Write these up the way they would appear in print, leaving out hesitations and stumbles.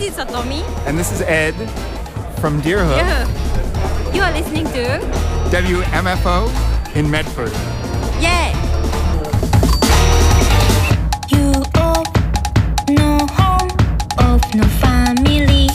is Satomi. And this is Ed from Deerhook. Yeah. You are listening to WMFO in Medford. Yeah. You of no home, of no family.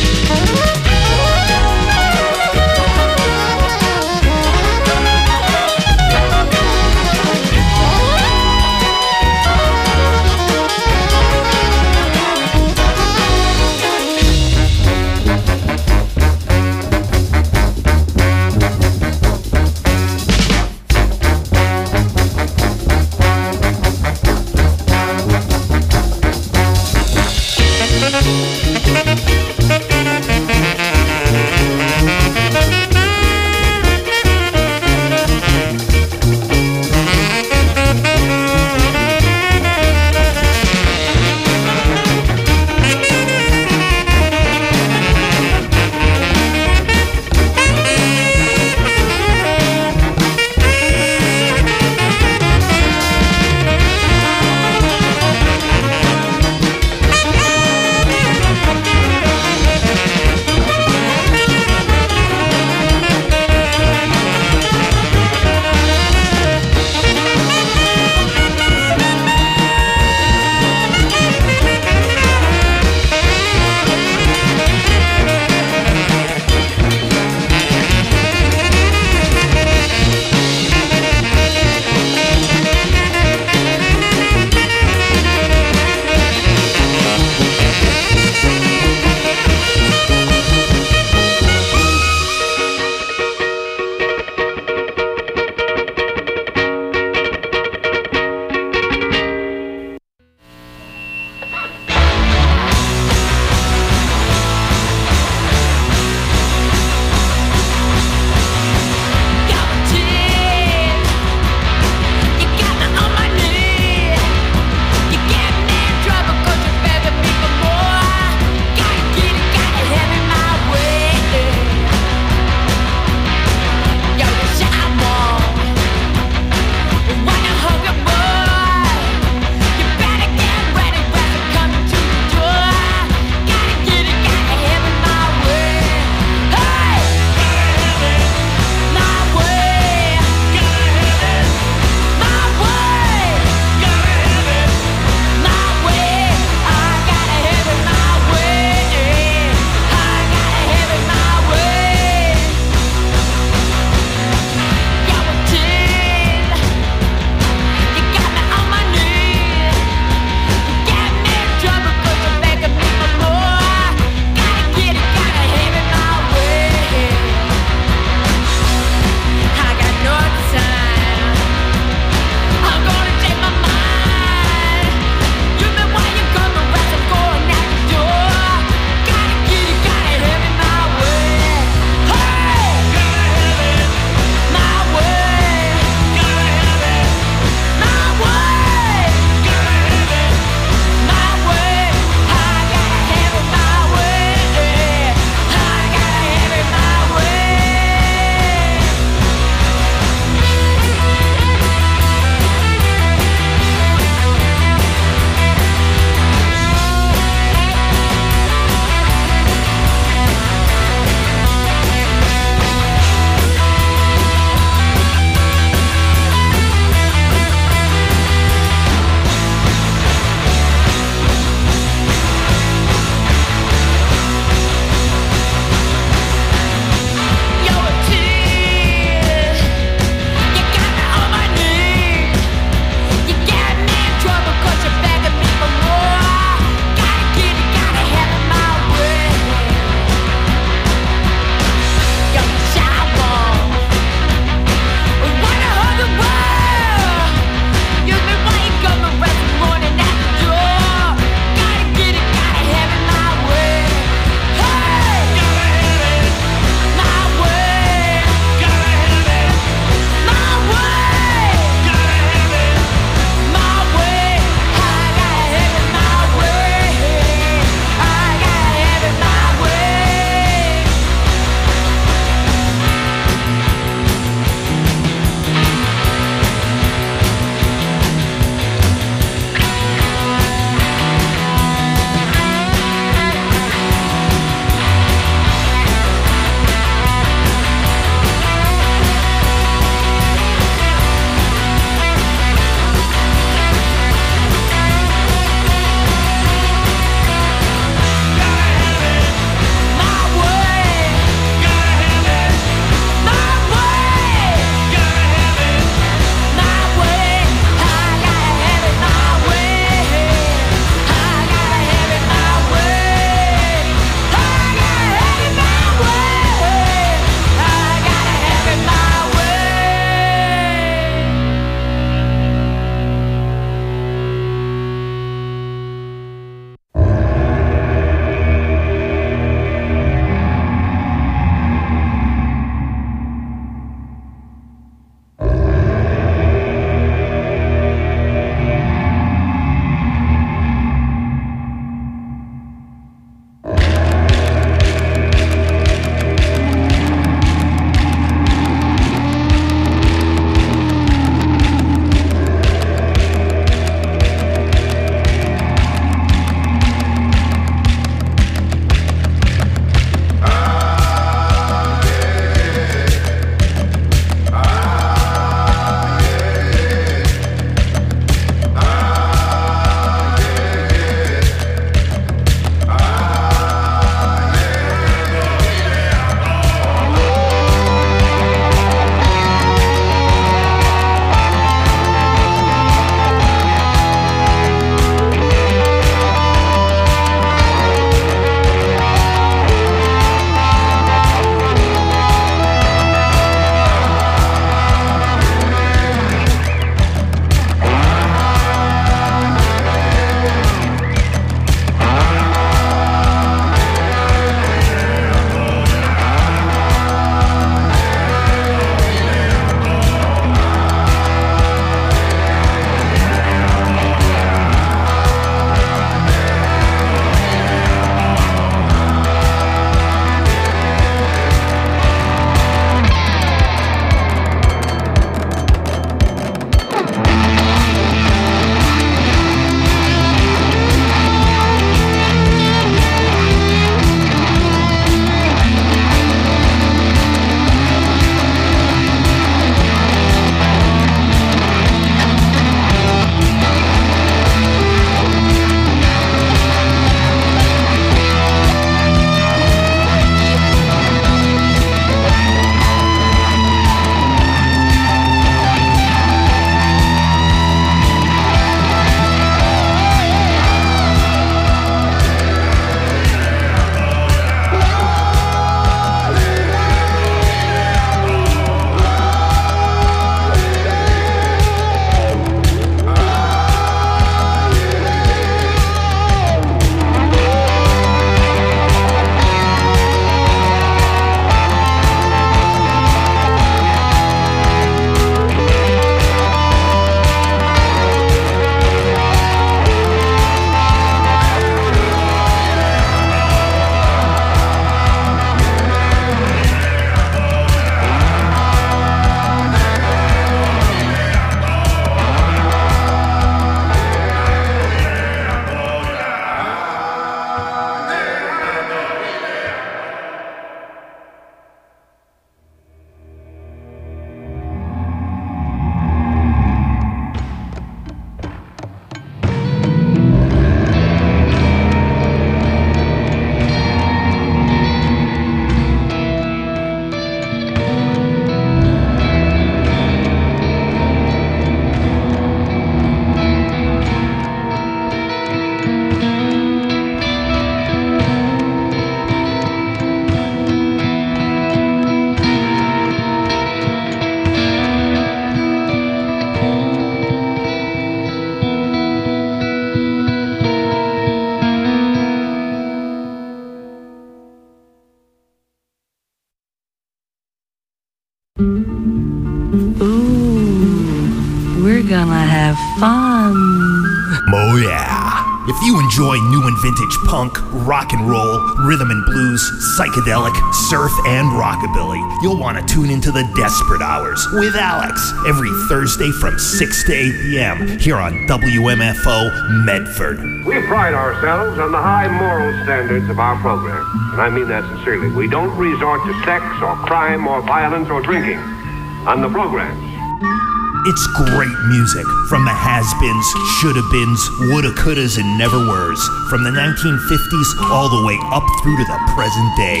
gonna have fun. Oh yeah. If you enjoy new and vintage punk, rock and roll, rhythm and blues, psychedelic, surf, and rockabilly, you'll want to tune into the Desperate Hours with Alex every Thursday from 6 to 8 p.m. here on WMFO Medford. We pride ourselves on the high moral standards of our program, and I mean that sincerely. We don't resort to sex or crime or violence or drinking on the programs. It's great music from the has-beens, shoulda-beens, woulda, couldas, and never-weres, from the 1950s all the way up through to the present day.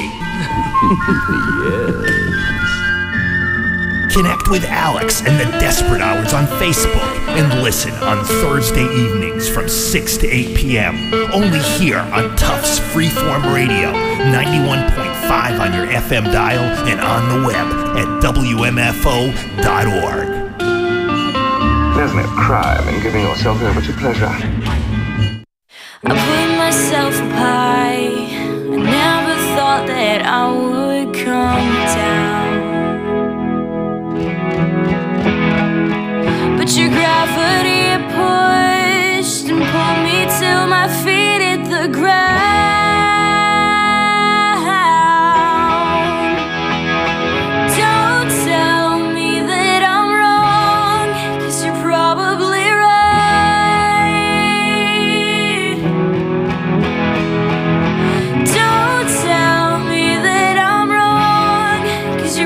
Yes. Connect with Alex and the Desperate Hours on Facebook and listen on Thursday evenings from 6 to 8 p.m. Only here on Tufts Freeform Radio, 91.5 on your FM dial and on the web at WMFO.org. There's no crime in giving yourself over to pleasure. I put myself up high. I never thought that I would come down. But your gravity pushed and pulled me till my feet hit the ground. Don't tell me that I'm wrong, 'cause you're probably right. Don't tell me that I'm wrong, 'cause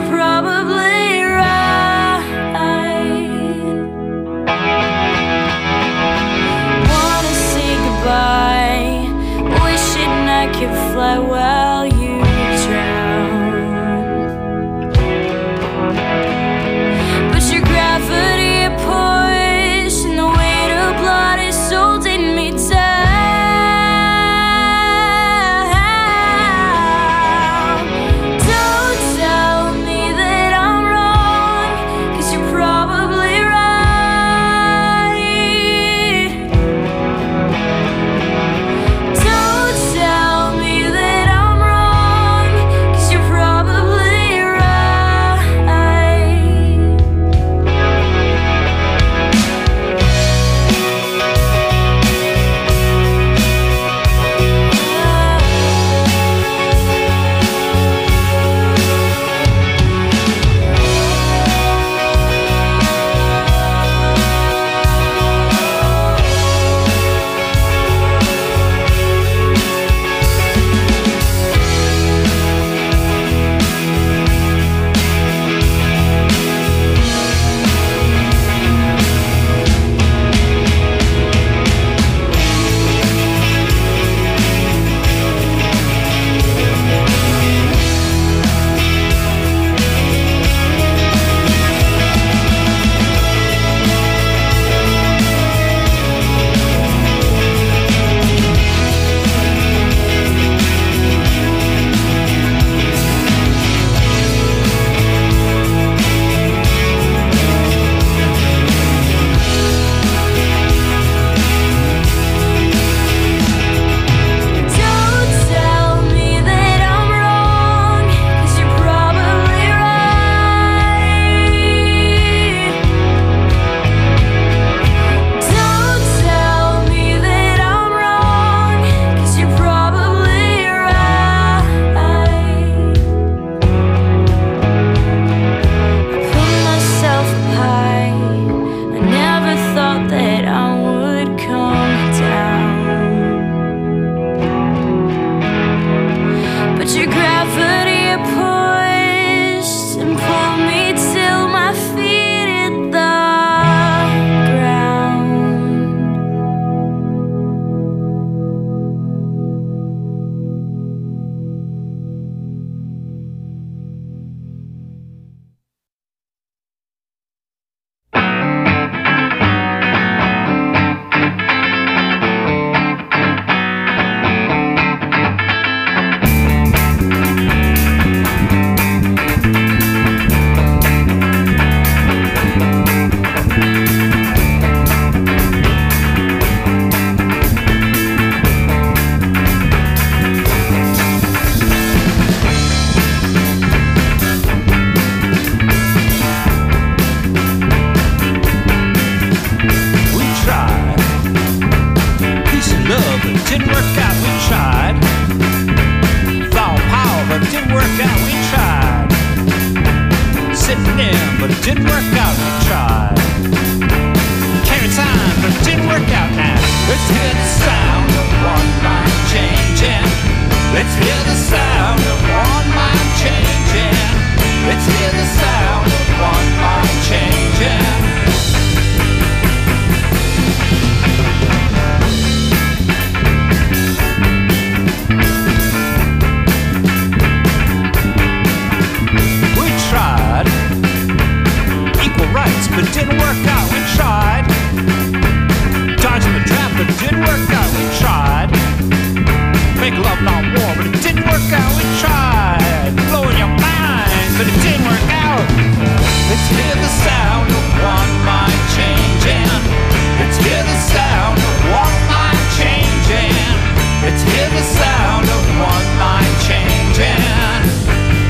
but it didn't work out. We tried. Carry time, but it didn't work out now. Let's hear the sound of one mind changing. Let's hear the sound of one mind changing. Let's hear the sound of one mind changing. We tried equal rights, but it didn't work out. We tried dodging the trap, but it didn't work out. We tried make love, not war, but it didn't work out. We tried blowing your mind, but it didn't work out. Let's hear the sound of one mind changing. Let's hear the sound of one mind changing. Let's hear the sound of one mind changing.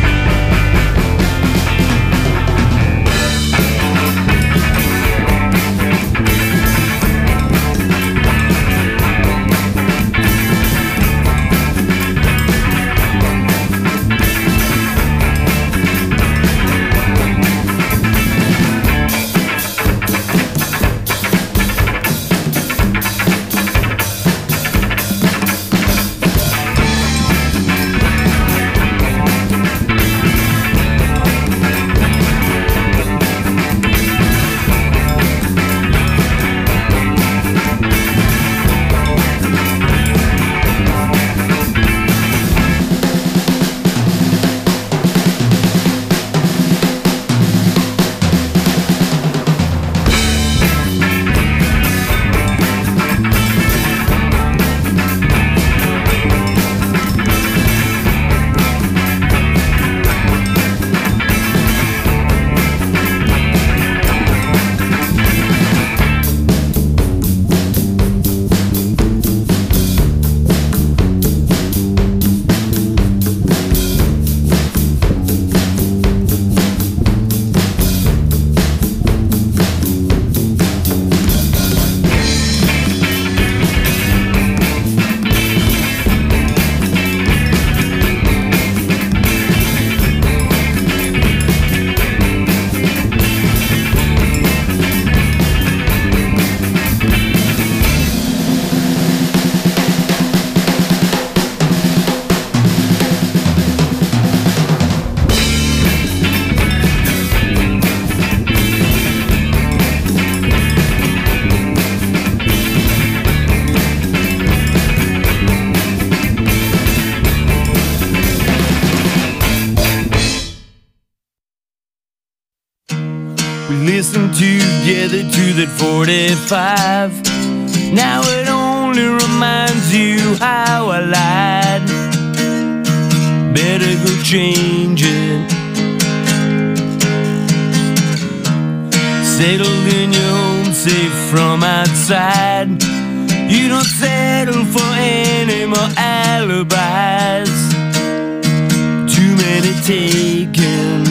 Listen together to that 45. Now it only reminds you how I lied. Better go change it. Settled in your home, safe from outside. You don't settle for any more alibis. Too many taken.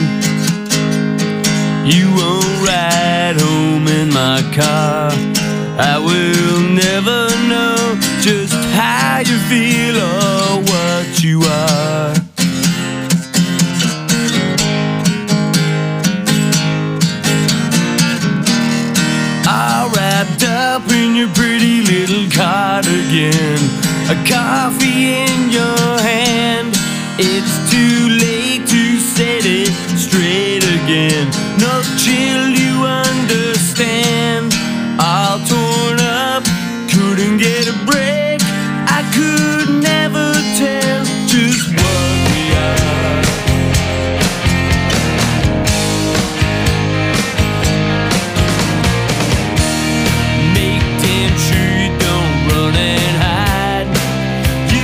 You won't ride home in my car. I will never know just how you feel or what you are. All wrapped up in your pretty little cardigan, a coffee in your hand. It's too late to set it straight again. No chill, you understand. All torn up, couldn't get a break. I could never tell just what we are. Make damn sure you don't run and hide. You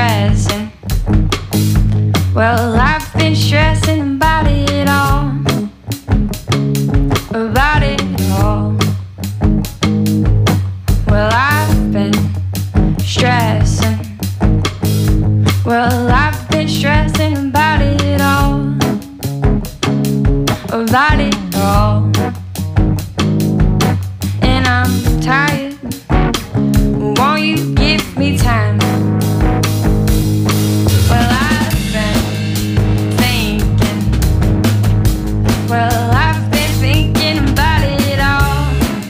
stressing. Well, I've been stressing about it all. About it all. Well, I've been stressing. Well, I've been stressing about it all. About it all. And I'm tired. Won't you give me time? Well, I've been thinking. Well, I've been thinking about it all.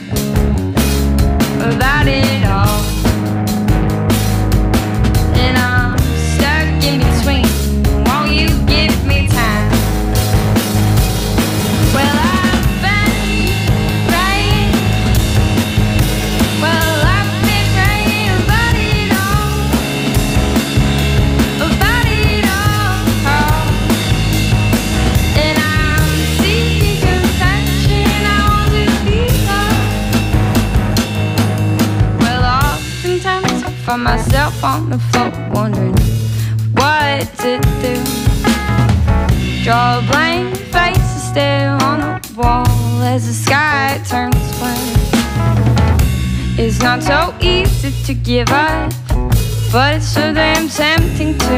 About it all. And I'm stuck in between. Won't you give me time? Well, I've been praying. Well, I've been praying about it all. About it all. And I'm seeking compassion. I want to be loved. Well, oftentimes I find myself on the floor wondering what to do. Draw a blank face and stare on the wall as the sky turns black. It's not so easy to give up, but it's so damn tempting to.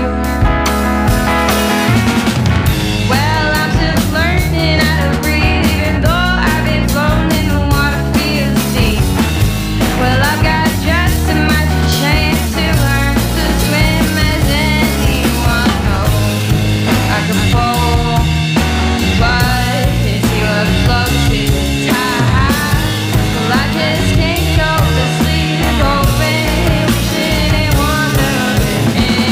Well, I'm still learning how to breathe, even though I've been floating in the water, feels deep. Well, I've got just as much chance to learn to swim as anyone knows. I can fall, but it's your floating tide. Well, I just can't go to sleep, hoping, wishing and wondering.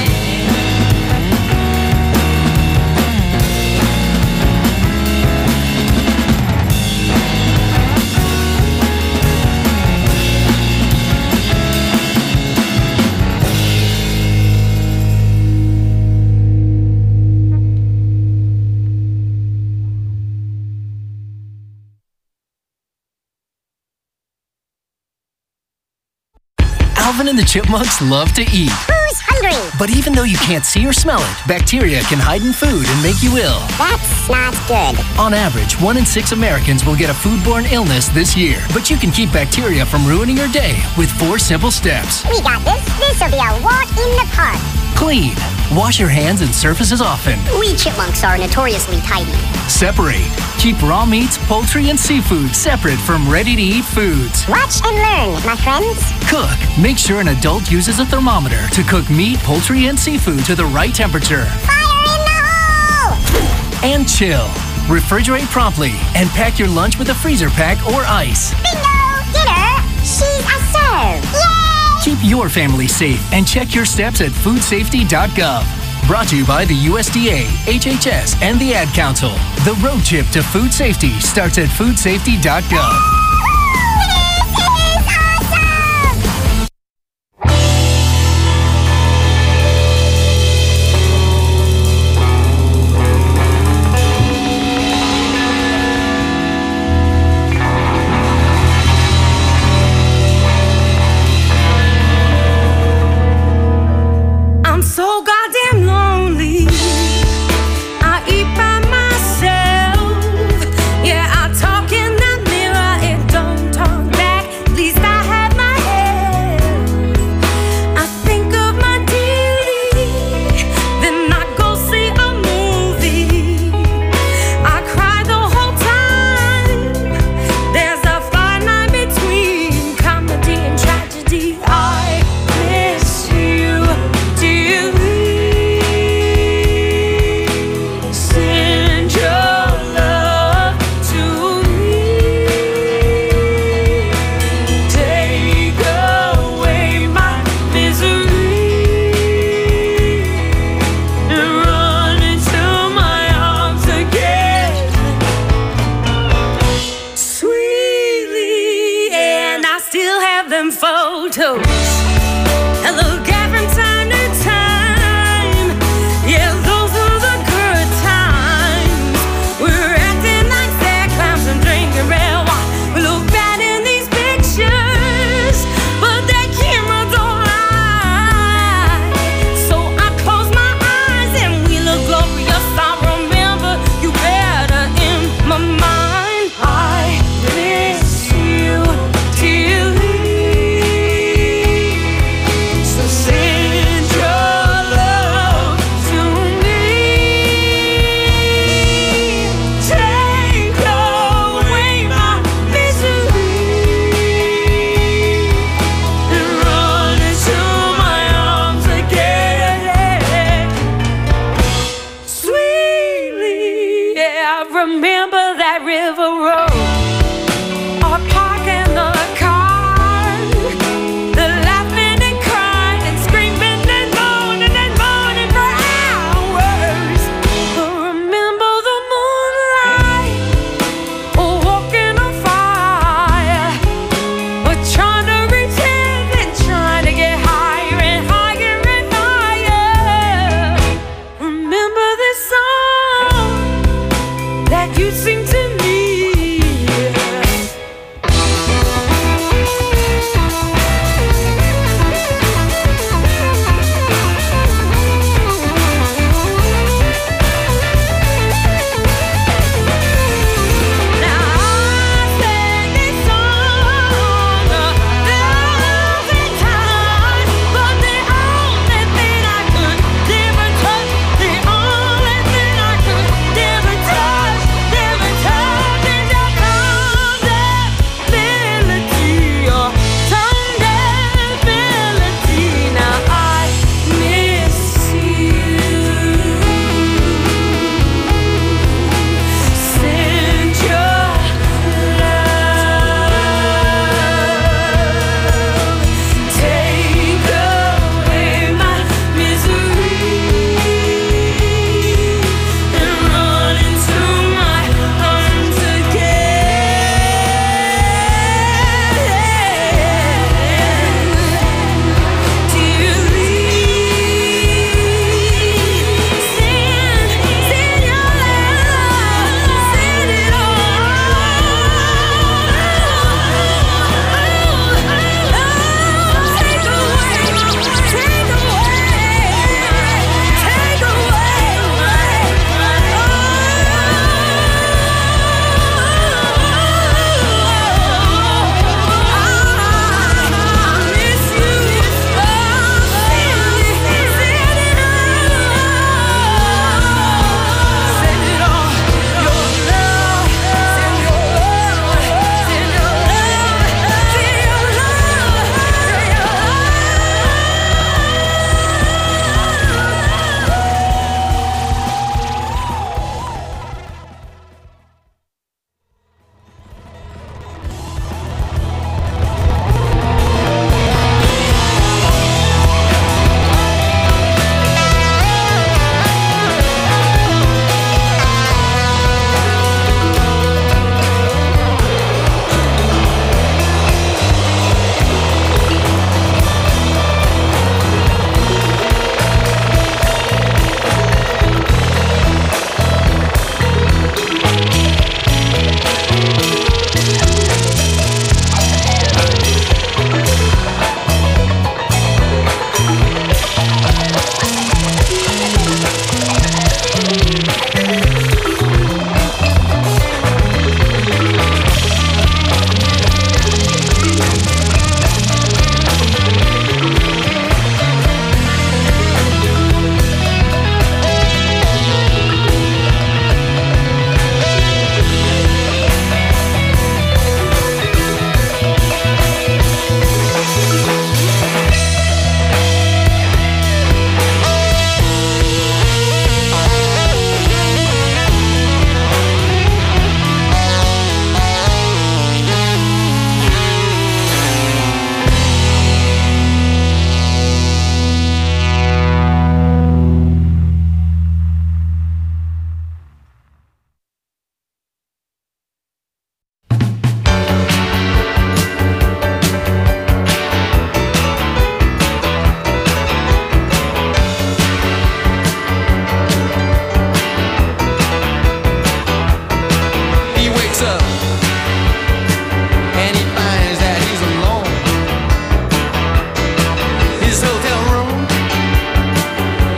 Alvin and the Chipmunks love to eat. Who's hungry? But even though you can't see or smell it, bacteria can hide in food and make you ill. That's not good. On average, 1 in 6 Americans will get a foodborne illness this year. But you can keep bacteria from ruining your day with 4 simple steps. We got this. This'll be a walk in the park. Clean. Wash your hands and surfaces often. We chipmunks are notoriously tidy. Separate. Keep raw meats, poultry, and seafood separate from ready-to-eat foods. Watch and learn, my friends. Cook. Make sure an adult uses a thermometer to cook meat, poultry, and seafood to the right temperature. Fire in the hole! And chill. Refrigerate promptly and pack your lunch with a freezer pack or ice. Bingo! Dinner! She's a serve! Yay! Keep your family safe and check your steps at foodsafety.gov. Brought to you by the USDA, HHS, and the Ad Council. The road trip to food safety starts at foodsafety.gov. So goddamn lonely. I eat by myself. Yeah, I talk in that mirror. It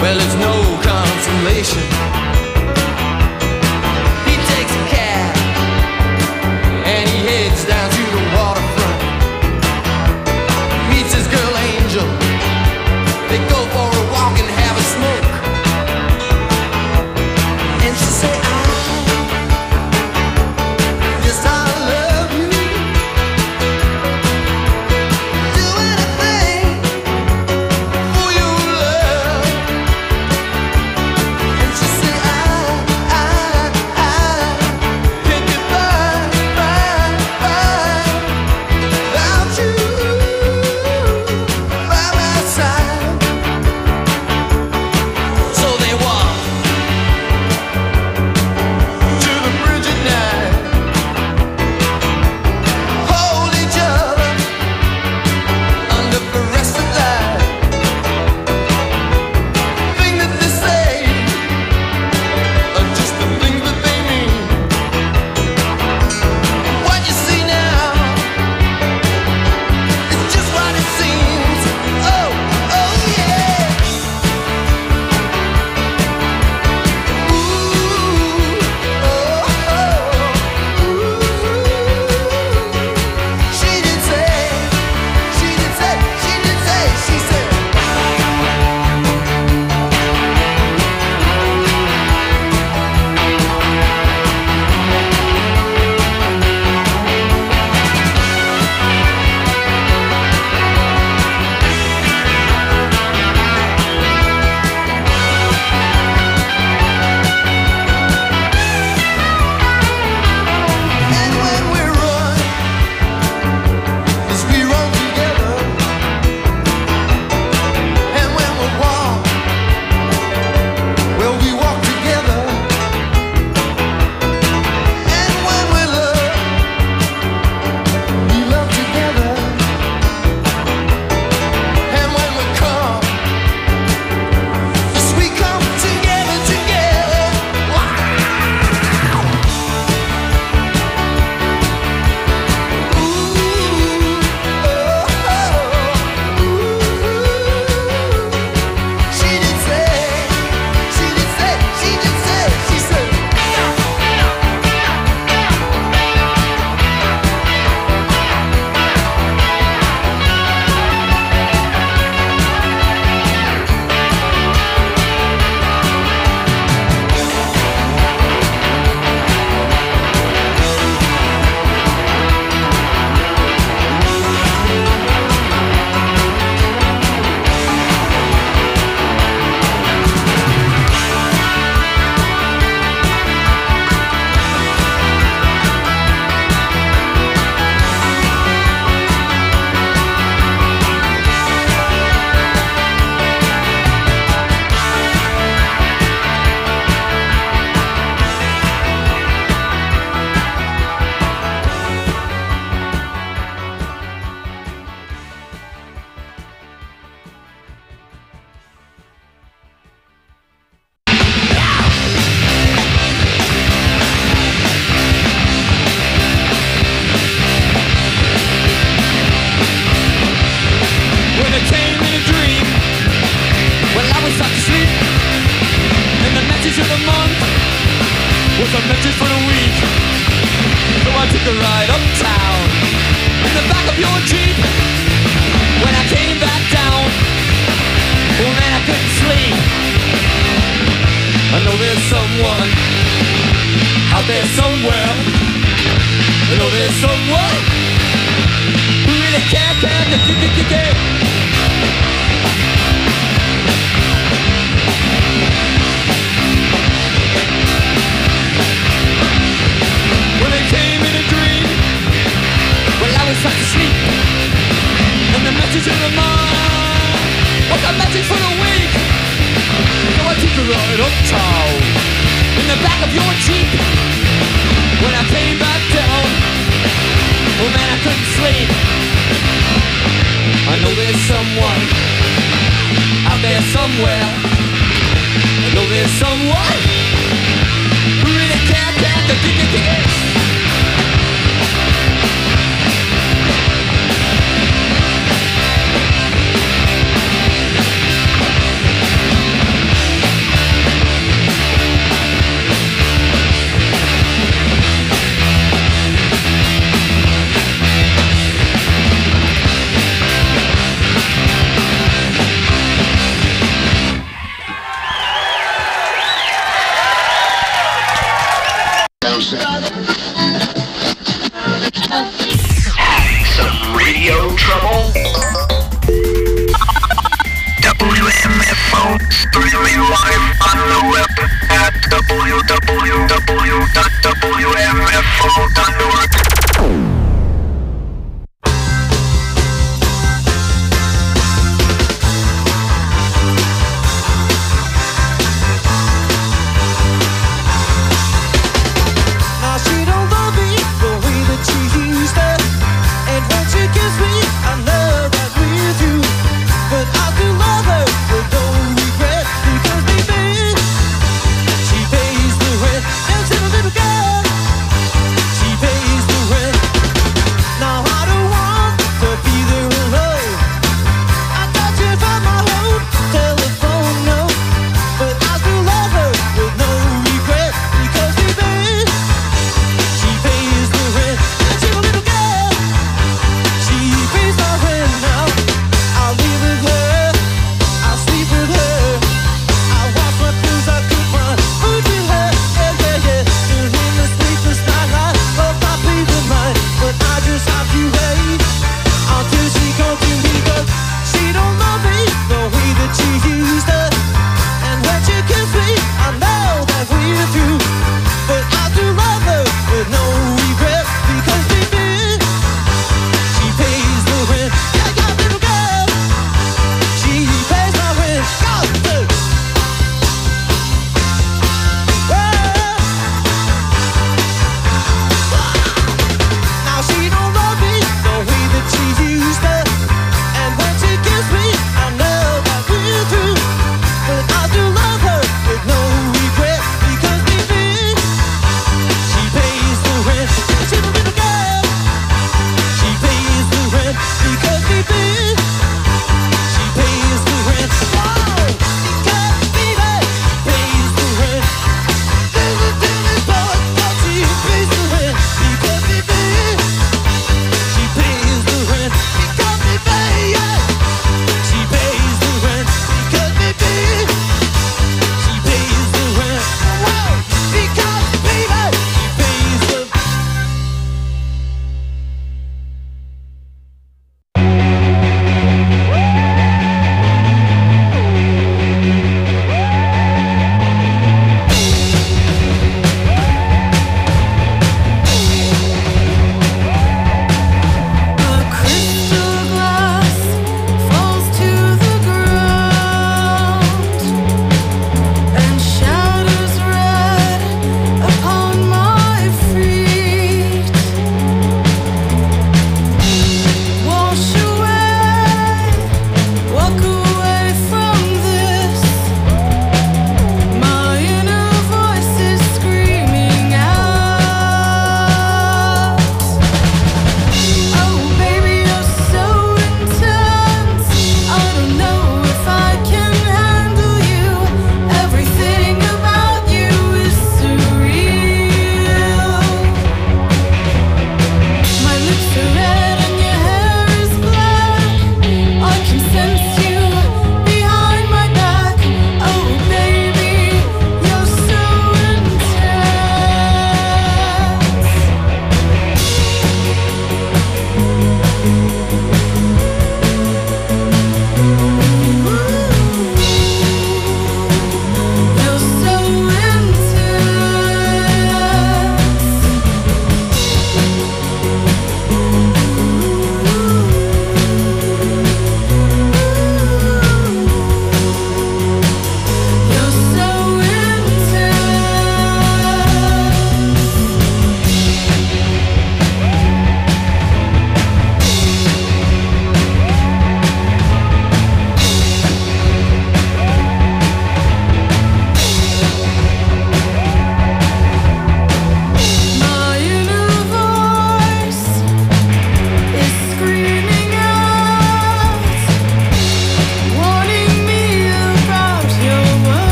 Well, it's no consolation. He takes a cab and he heads down to the waterfront. Meets his girl Angel. They go for a walk and have a smoke. And she say, yes, I love you. Do anything for your love. And she say, can't get by without you by my side. So they walk to the bridge at night, hold each other under fluorescent light. Thing that they say are just the things that they mean. What you see now is just what it seems. Oh, oh yeah. She did say, she did say, she did say, she said. And when we run, yes, we run together. And when we walk, well, we walk together. And when we love together. And when we come, yes, we come together, together. Wow. She did say, she did say, she did say, she said. When it came in a dream, well, I was sound asleep, and the message of the month was a message for the week. So I took a ride uptown in the back of your Jeep. When I came back down, oh man, I couldn't sleep. I know there's someone out there somewhere. I know there's someone who really care. When it came in a dream, well, I was fast asleep, and the message of the mind was a message for the week. So I took a ride uptown in the back of your Jeep. When I came back down, oh man, I couldn't sleep. I know there's someone out there somewhere. I know there's someone who really cares.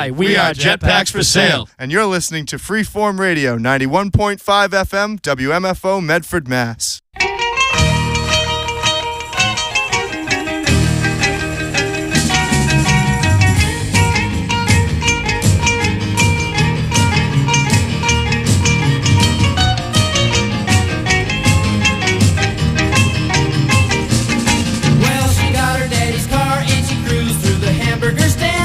Hi, we are Jetpacks for Sale. And you're listening to Freeform Radio, 91.5 FM, WMFO, Medford, Mass.